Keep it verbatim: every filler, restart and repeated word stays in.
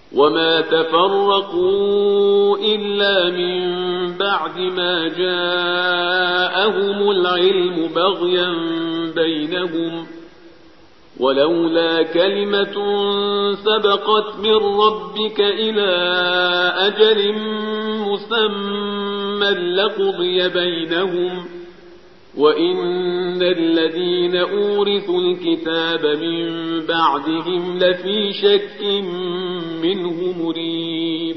وما تفرقوا إلا من بعد ما جاءهم العلم بغيا بينهم ولولا كلمة سبقت من ربك إلى أجل مسمى لقضي بينهم وإن الذين أورثوا الكتاب من بعدهم لفي شك منه مريب.